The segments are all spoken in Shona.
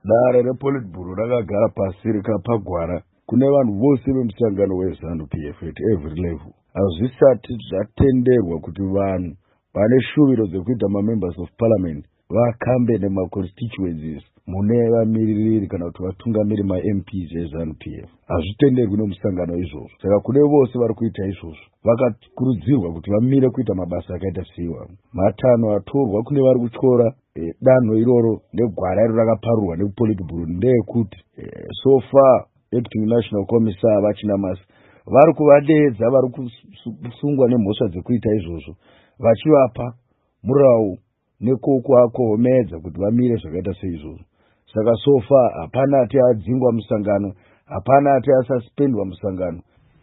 Dare rePolitburo rakagara pasi rikapagwara kune vanhu vose vemusangano weZANU-PF at every level. Hazvisati zvatenderwa kuti vanhu vane shuviro dzekuita mamembers of parliament vakambe nemaconstituencies mune vamiririri kana kuti vatungamiri maMPs eZANU-PF. Hazvitenderwi nemusangano izvozvo. Saka kune vose vari kuita izvozvo vakakurudzirwa kuti vamire kuita mabasa akaita seiwa. Matanho atorwa kune vari kutyora danho iroro negwara iro rakaparurwa nePolitburo ndeyekuti so far acting national commissar vachina masa vari kuvadeedza vari kusungwa nemhosva dzekuita izvozvo vachivapa murau nekukuvakohomedza kuti vamire zvakaita seizvozvo. Saka so far hapana ati adzingwa musangano, hapana ati asuspendwa musangano.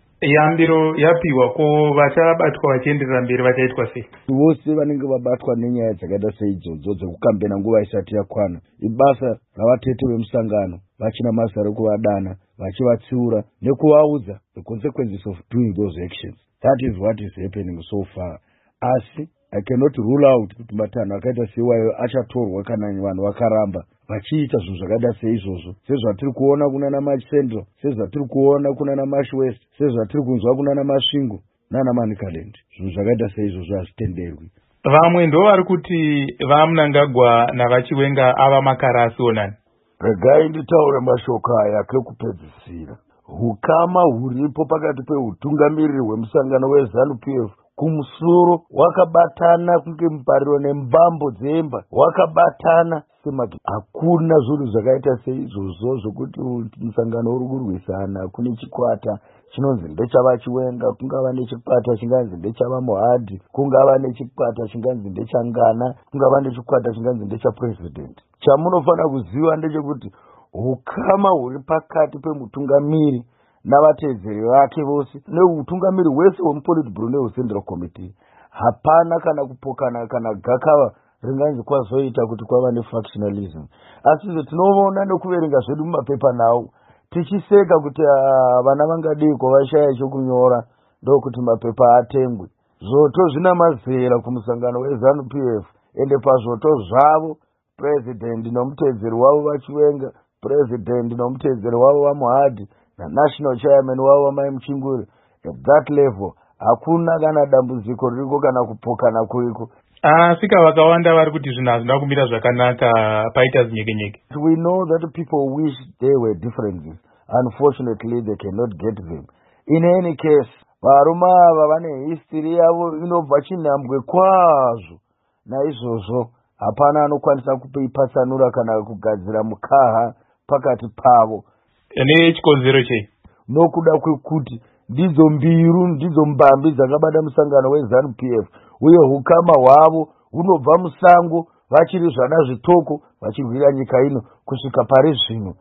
Yambiro yapiwa ko vachabatwa vachienderera mberi vachaitwa sei? Vose vanenge vabatwa nenyaya dzakaita seidzodzo dzekukambena nguva isati yakwana ibasa ravatete vemusangano vachina masa rekuvadana vachivatsiura nekuvaudza the consequences of doing those actions. That is what is happening so far. Asi I cannot rule out kuti matanho akaita seiwayo achatorwa kana vanhu vakaramba vachiita zvinhu zvakaita seizvozvo, sezvatiri kuona kunana March Central, sezvatiri kuona kunana March West, sezvatiri kunzwa kunana Masvingo nana Manicaland. Zvinhu zvakaita seizvozvo hazvitenderwi. Vamwe ndo vari kuti vaMnangagwa navaChiwenga ava makarasi onani. Regai nditaure mashoko aya kekupedzisira. Hukama huripo pakati peutungamiriri hwemusangano weZANU-PF kumusoro wakabatana kunge mupariro nembambo dzemba wakabatana semaki. Hakuna zvinhu zvakaita seizvozvo zvokuti musangano uri kurwisana kune chikwata chinonzi ndechavaChiwenga, kungava nechikwata chinganzi ndechavaMuhadhi, kungava nechikwata chinganzi ndechangana, kungava nechikwata chinganzi ndechapresident. Chamunofanira kuziva ndechekuti hukama huri pakati pemutungamiri navatedzeri vake vose neutungamiri hwese hwemuPolitburo nehweCentral Committee. Hapana kana kupokana kana gakava ringanzi kwazoita kuti kwava nefactionalism. Asi tinoona nekuverenga zvedu mumapepa nawo tichiseka kuti vana vangadiko vashaya chokunyora ndokuti mapepa atengwe. Zvoto zvina mazera kumusangano weZANU-PF ende pazvoto zvavo president nomutedzeri wavo vaChiwenga, president nomutedzeri wavo vaMuhadhi national chairman wavo Mai Muchinguri. At that level hakuna kana dambudziko ririko kana kupokana kuriko. Asika vakawanda vari kuti zvinhu hazvina kumira zvakanaka paita zinyekenyeke. We know that people wish there were differences. Unfortunately they cannot get them. In any case, varume ava vane history yavo inobva chinhambwe kwazvo. Naizvozvo hapana anokwanisa kuipatsanura kana kugadzira mukaha pakati pavo. Nechikonzero chei? Nokuda kwekuti ndidzo mbiru ndidzo mbambi dzakabata musangano weZANU-PF uye hukama hwavo hunobva musango vachiri zvana zvitoko vachirwira nyika ino kusvika pari zvino